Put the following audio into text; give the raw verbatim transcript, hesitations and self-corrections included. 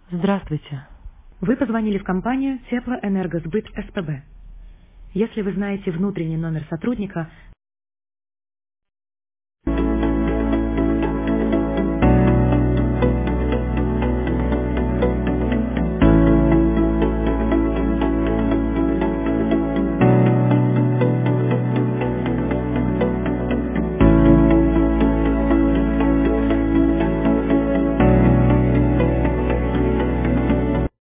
Здравствуйте. Вы позвонили в компанию Теплоэнергосбыт СПБ. Если вы знаете внутренний номер сотрудника,